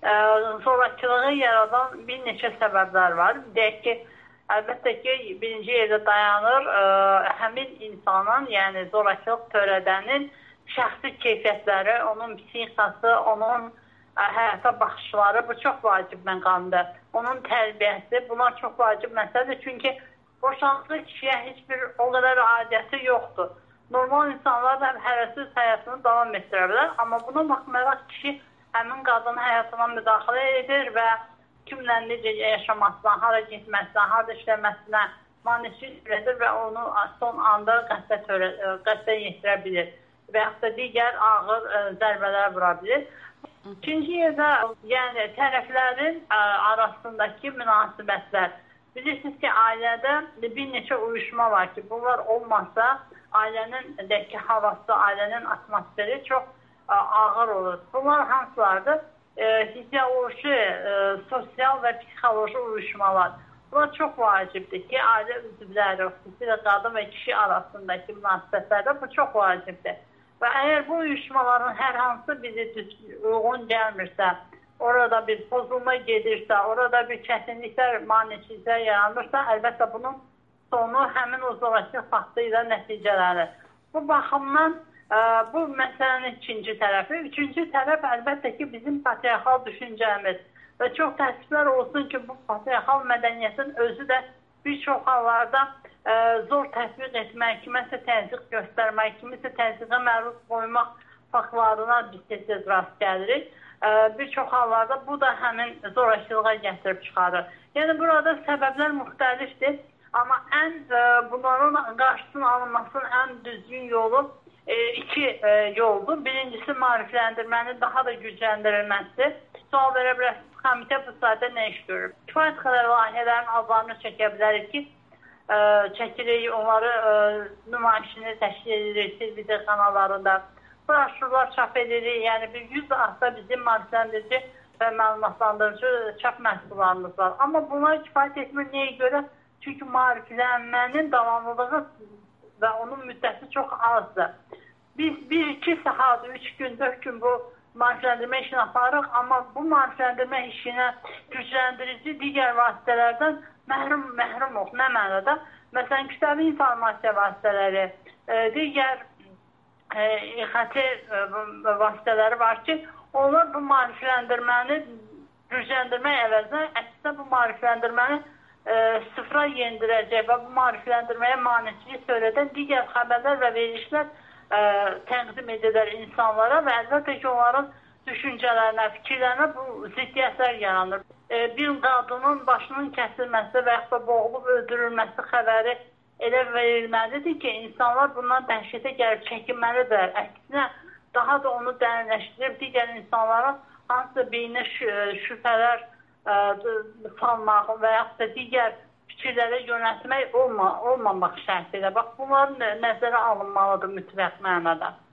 zorakılığı yaradan bir neçə səbəblər var. Deyək ki, əlbəttə ki, birinci yerdə dayanır həmin insanın, yəni zorakılıq törədənin şəxsi keyfiyyətləri, onun psixikası, onun həyata baxışları, bu çox vacib məqamdır. Onun tərbiyəsi, bunlar çox vacib məsələdir. Çünki boşanıqlı kişiyə heç bir o qədər aidiyyəti yoxdur. Normal insanlar da hərəsiz həyatını davam etdirə bilər. Amma buna baxmayaraq kişi həmin qadının həyatına müdaxilə edir və kimlə necə yaşamasına, hara getməsinə, harada işləməsinə maneçilik edir və onu son anda qəsdən yetirə bilir və yaxud da digər ağır zərbələr vura bilir. İkinci yerdə, yəni tərəflərin arasındakı münasibətlər. Bilirsiniz ki, ailədə bir neçə uyuşma var ki, bunlar olmasa ailənin havası, ailənin atmosferi çox ağır olur. Bunlar hansılardır? Fizioloji, sosial və psixoloji uyuşmalar. Bunlar çox vacibdir ki, ailə üzvləri, xüsusilə qadın və kişi arasındakı münasibətlərdə bu çox vacibdir. Və əgər bu uyuşmaların hər hansı bizi uyğun gəlmirsə, orada bir pozulma gedirsə, orada bir çətinliklər, maneçiliklər yaranırsa, əlbəttə bunun sonu həmin o zorakılıq faktı ilə nəticələnir. Bu baxımdan bu məsələnin ikinci tərəfi. Üçüncü tərəf əlbəttə ki, bizim patriarxal düşüncəmiz. Və çox təəssüflər olsun ki, bu patriarxal mədəniyyətin özü də bir çox hallarda zor tətbiq etmək, kiməsə təzyiq göstərmək, kimisə təzyiqə məruz qoymaq faktlarına biz tez rast gəlirik. Bir çox hallarda bu da həmin zorakılığa gətirib çıxarır. Yəni burada səbəblər müxtəlifdir, amma bunların qarşısının alınmasının ən düzgün yolu iki yoldur. Birincisi maarifləndirmənin daha da gücləndirilməsidir. Sual verə bilərsiniz, komitə bu sayda nə iş görür? Kifayət qədər layihələrin adlarını çəkə bilərik ki, çəkirik, onları nümayişini təşkil edirik televiziya kanallarında. Broşurlar çap edirik, yəni bir 100 azda bizim maarifləndirici və məlumatlandırıcı çap məhsullarımız var. Amma bunlar kifayət etmir, nəyə görə? Çünki maariflənmənin davamlılığı və onun müddəti çox azdır. Biz 1-2 saat, 3 gün, 4 gün bu maarifləndirmə işini aparırıq, amma bu maarifləndirmə işinə gücləndirici digər vasitələrdən məhrum olub. Nə mənada? Məsələn, kütləvi informasiya vasitələri, digər İXT vasitələri var ki, onlar bu maarifləndirməni gücləndirmək əvəzinə əksinə bu maarifləndirməni sıfıra yendirəcək və bu maarifləndirməyə maneçilik törədən digər xəbərlər və verilişlər təqdim edilər insanlara və əlbəttə ki, onların düşüncələrinə, fikirlərinə bu ziddiyyətlər yaranır. Bir qadının başının kəsilməsi və yaxud da boğulub öldürülməsi xəbəri elə verilməlidir ki, insanlar bundan dəhşətə gəlib çəkinməlidir. Əksinə, daha da onu dərinləşdirib digər insanların hansısa beyninə şübhələr salmaq və yaxud da digər fikirlərə yönəltmək olmamaq şərtilə. Bax, bunlar nəzərə alınmalıdır mütləq mənada.